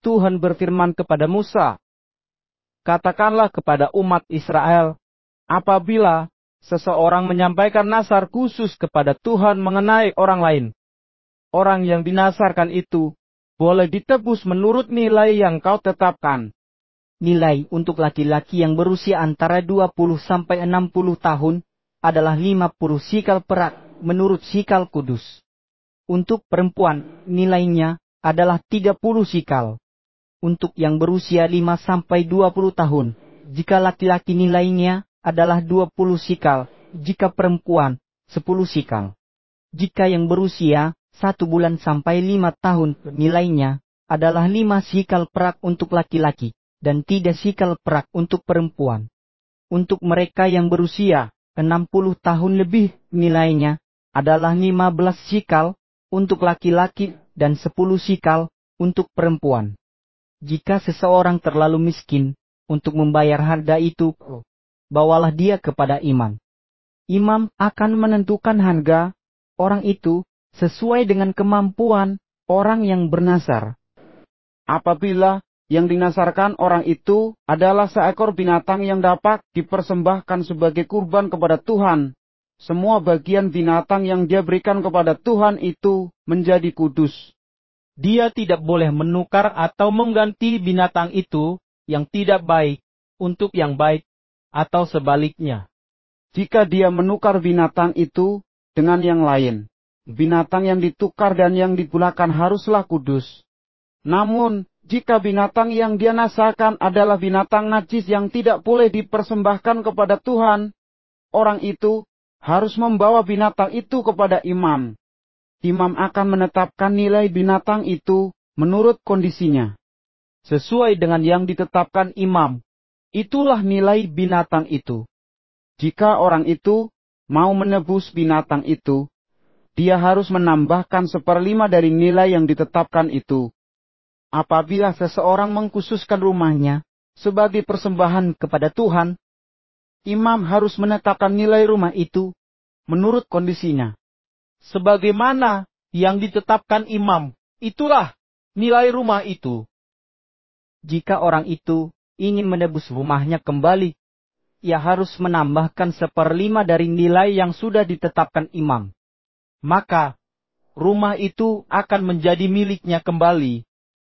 Tuhan berfirman kepada Musa, "Katakanlah kepada umat Israel, apabila seseorang menyampaikan nazar khusus kepada Tuhan mengenai orang lain, orang yang dinazarkan itu boleh ditebus menurut nilai yang kau tetapkan." Nilai untuk laki-laki yang berusia antara 20 sampai 60 tahun adalah 50 sikal perak menurut sikal kudus. Untuk perempuan, nilainya adalah 30 sikal. Untuk yang berusia 5 sampai 20 tahun, jika laki-laki nilainya adalah 20 sikal, jika perempuan 10 sikal. Jika yang berusia 1 bulan sampai 5 tahun, nilainya adalah 5 sikal perak untuk laki-laki, dan 3 sikal perak untuk perempuan. Untuk mereka yang berusia 60 tahun lebih, nilainya adalah 15 sikal untuk laki-laki dan 10 sikal untuk perempuan. Jika seseorang terlalu miskin untuk membayar harga itu, bawalah dia kepada imam. Imam akan menentukan harga orang itu sesuai dengan kemampuan orang yang bernazar. Apabila yang dinazarkan orang itu adalah seekor binatang yang dapat dipersembahkan sebagai kurban kepada Tuhan, semua bagian binatang yang dia berikan kepada Tuhan itu menjadi kudus. Dia tidak boleh menukar atau mengganti binatang itu yang tidak baik untuk yang baik, atau sebaliknya. Jika dia menukar binatang itu dengan yang lain, binatang yang ditukar dan yang digunakan haruslah kudus. Namun, jika binatang yang dia nazarkan adalah binatang najis yang tidak boleh dipersembahkan kepada Tuhan, orang itu harus membawa binatang itu kepada imam. Imam akan menetapkan nilai binatang itu menurut kondisinya. Sesuai dengan yang ditetapkan imam, itulah nilai binatang itu. Jika orang itu mau menebus binatang itu, dia harus menambahkan 1/5 dari nilai yang ditetapkan itu. Apabila seseorang mengkhususkan rumahnya sebagai persembahan kepada Tuhan, imam harus menetapkan nilai rumah itu menurut kondisinya. Sebagaimana yang ditetapkan imam, itulah nilai rumah itu. Jika orang itu ingin menebus rumahnya kembali, ia harus menambahkan 1/5 dari nilai yang sudah ditetapkan imam. Maka, rumah itu akan menjadi miliknya kembali.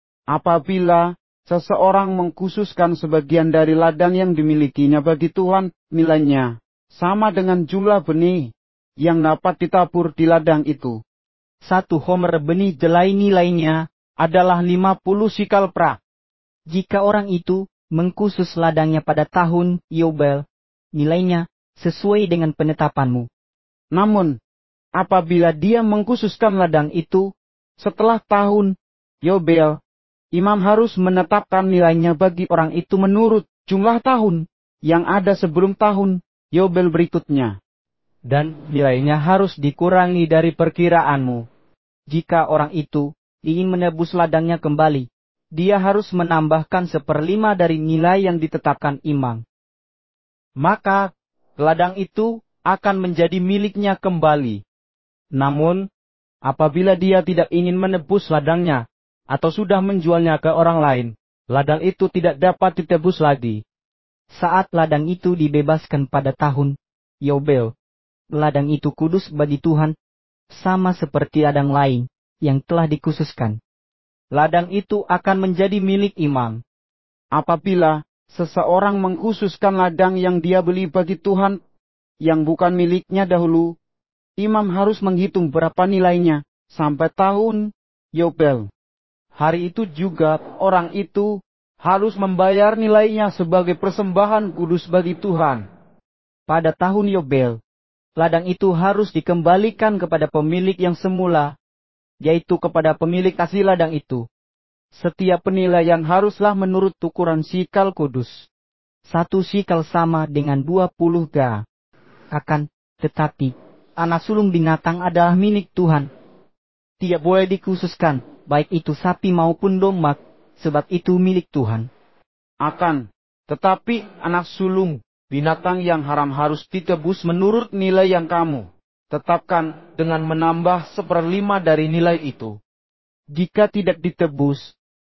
Apabila seseorang mengkhususkan sebagian dari ladang yang dimilikinya bagi Tuhan, nilainya sama dengan jumlah benih yang dapat ditabur di ladang itu. 1 homer benih jelai nilainya adalah 50 sikal perak. Jika orang itu mengkhusus ladangnya pada tahun Yobel, nilainya sesuai dengan penetapanmu. Namun, apabila dia mengkhususkan ladang itu setelah tahun Yobel, imam harus menetapkan nilainya bagi orang itu menurut jumlah tahun yang ada sebelum tahun Yobel berikutnya. Dan nilainya harus dikurangi dari perkiraanmu. Jika orang itu ingin menebus ladangnya kembali, dia harus menambahkan 1/5 dari nilai yang ditetapkan imam. Maka, ladang itu akan menjadi miliknya kembali. Namun, apabila dia tidak ingin menebus ladangnya, atau sudah menjualnya ke orang lain, ladang itu tidak dapat ditebus lagi. Saat ladang itu dibebaskan pada tahun Yobel, ladang itu kudus bagi Tuhan, sama seperti ladang lain yang telah dikhususkan. Ladang itu akan menjadi milik imam. Apabila seseorang mengkhususkan ladang yang dia beli bagi Tuhan, yang bukan miliknya dahulu, imam harus menghitung berapa nilainya sampai tahun Yobel. Hari itu juga orang itu harus membayar nilainya sebagai persembahan kudus bagi Tuhan. Pada tahun Yobel, ladang itu harus dikembalikan kepada pemilik yang semula, yaitu kepada pemilik asli ladang itu. Setiap penilaian haruslah menurut ukuran sikal kudus. 1 sikal sama dengan 20 ga. Akan tetapi, anak sulung binatang adalah milik Tuhan. Tidak boleh dikhususkan, baik itu sapi maupun domba, sebab itu milik Tuhan. Akan tetapi anak sulung binatang yang haram harus ditebus menurut nilai yang kamu tetapkan dengan menambah 1/5 dari nilai itu. Jika tidak ditebus,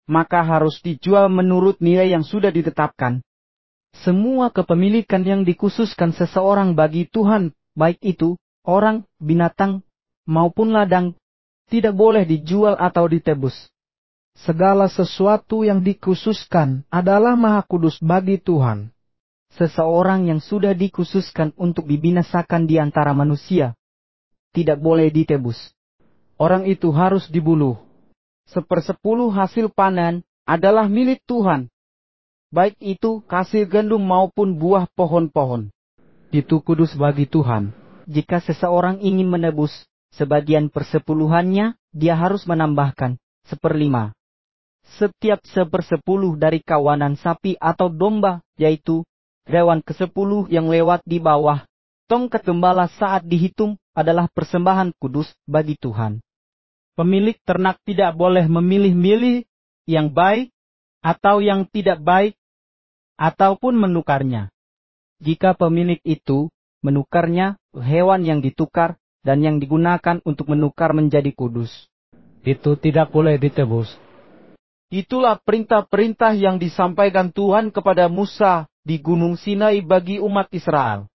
maka harus dijual menurut nilai yang sudah ditetapkan. Semua kepemilikan yang dikhususkan seseorang bagi Tuhan, baik itu orang, binatang, maupun ladang, tidak boleh dijual atau ditebus. Segala sesuatu yang dikhususkan adalah maha kudus bagi Tuhan. Seseorang yang sudah dikhususkan untuk dibinasakan di antara manusia, tidak boleh ditebus. Orang itu harus dibunuh. 1/10 hasil panen adalah milik Tuhan, baik itu hasil gandum maupun buah pohon-pohon. Itu kudus bagi Tuhan. Jika seseorang ingin menebus sebagian persepuluhannya, dia harus menambahkan 1/5. Setiap 1/10 dari kawanan sapi atau domba, yaitu hewan ke-10 yang lewat di bawah tongkat gembala saat dihitung, adalah persembahan kudus bagi Tuhan. Pemilik ternak tidak boleh memilih-milih yang baik atau yang tidak baik, ataupun menukarnya. Jika pemilik itu menukarnya, hewan yang ditukar dan yang digunakan untuk menukar menjadi kudus, itu tidak boleh ditebus. Itulah perintah-perintah yang disampaikan Tuhan kepada Musa di Gunung Sinai bagi umat Israel.